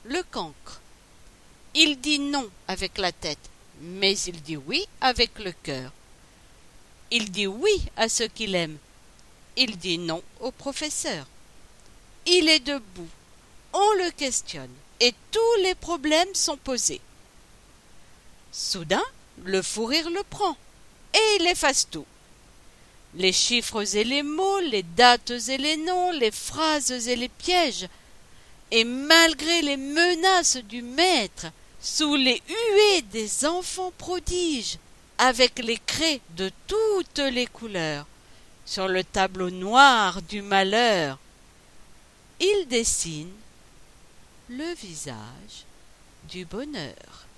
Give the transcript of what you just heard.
le cancre. Il dit non avec la tête, mais il dit oui avec le cœur. Il dit oui à ceux qu'il aime. Il dit non au professeur. Il est debout, on le questionne, et tous les problèmes sont posés. Soudain, le fou rire le prend, et il efface tout. Les chiffres et les mots, les dates et les noms, les phrases et les pièges. Et malgré les menaces du maître, sous les huées des enfants prodiges, avec les craies de toutes les couleurs, sur le tableau noir du malheur, il dessine le visage du bonheur.